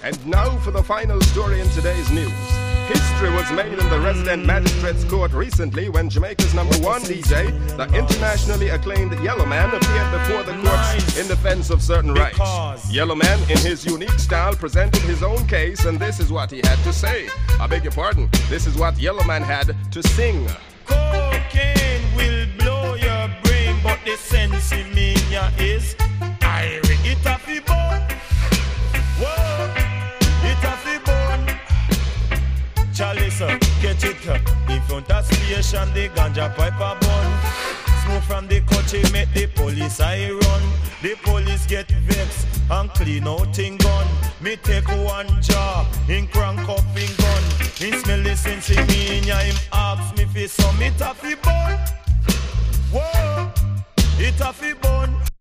And now for the final story in today's news. History was made in the resident magistrate's court recently when Jamaica's #1 DJ, the internationally acclaimed Yellowman, appeared before the courts in defense of certain rights. Yellowman, in his unique style, presented his own case, and this is what he had to say. I beg your pardon, this is what Yellowman had to sing. Cocaine will blow your brain, but the sense in me is I it a fi bone. Whoa, it a fi bone. Charlie, sir, catch it up. In front of station, the ganja pipe a bun. Smoke from the country, make the police I run. The police get vexed and clean out in gun. Me take one jaw, in crank up in gun. He smell the sense in me, and him ask me fi some it a fi bun. Whoa, it a fi bun.